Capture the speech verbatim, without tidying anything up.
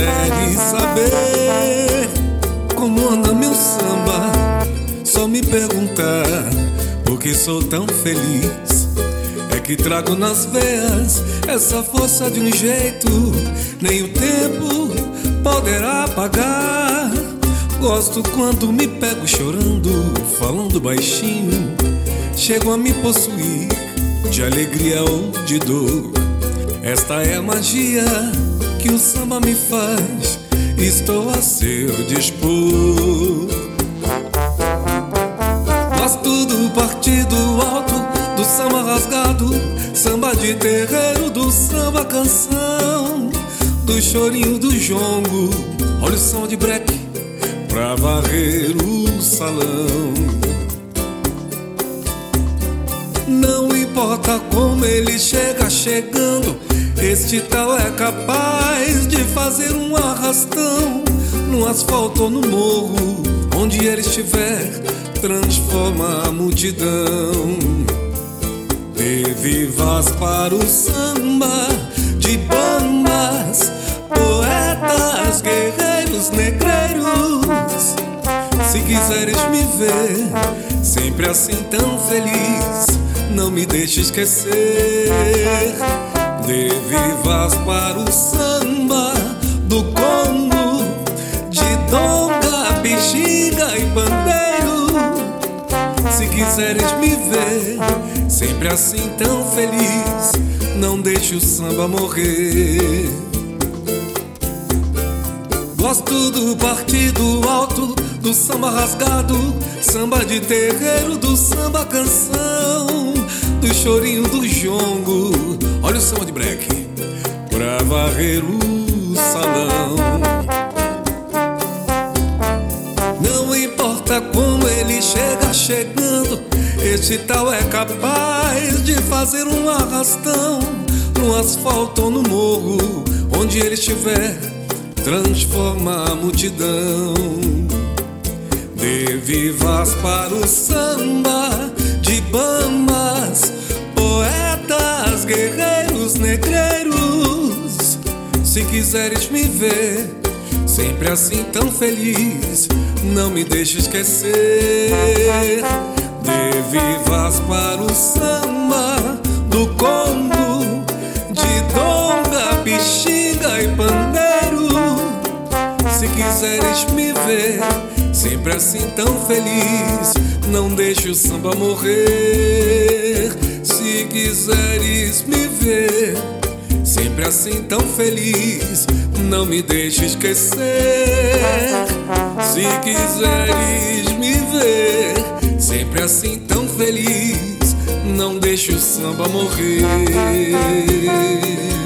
quiseres saber como anda meu samba, só me perguntar por que sou tão feliz. É que trago nas veias essa força de um jeito nem o tempo poderá apagar. Gosto quando me pego chorando, falando baixinho, chego a me possuir de alegria ou de dor. Esta é a magia que o samba me faz, estou a seu dispor. Gosto do partido alto, do samba rasgado, samba de terreiro, do samba canção, do chorinho do jongo, olha o som de breque pra varrer o salão. Não importa como ele chega chegando, este tal é capaz de fazer um arrastão no asfalto ou no morro, onde ele estiver, transforma a multidão. Dê vivas para o samba de bambas, poetas, guerreiros, negreiros. Se quiseres me ver sempre assim tão feliz, não me deixe esquecer. Dê vivas para o samba do Congo, de donga, bexiga e pandeiro. Se quiseres me ver sempre assim tão feliz, não deixe o samba morrer. Gosto do partido alto, do samba rasgado, samba de terreiro, do samba canção, do chorinho do jongo, olha o som de breque pra varrer o salão. Não importa como ele chega chegando, este tal é capaz de fazer um arrastão no asfalto ou no morro, onde ele estiver, transforma a multidão. Dê vivas para o samba de bambas, poetas, guerreiros, negreiros. Se quiseres me ver sempre assim tão feliz, não me deixe esquecer. Dê vivas para o samba do Congo, de donga, bexiga e pandeiro. Se quiseres me ver sempre assim tão feliz, não deixe o samba morrer. Se quiseres me ver sempre assim tão feliz, não me deixe esquecer. Se quiseres me ver sempre assim tão feliz, não deixe o samba morrer.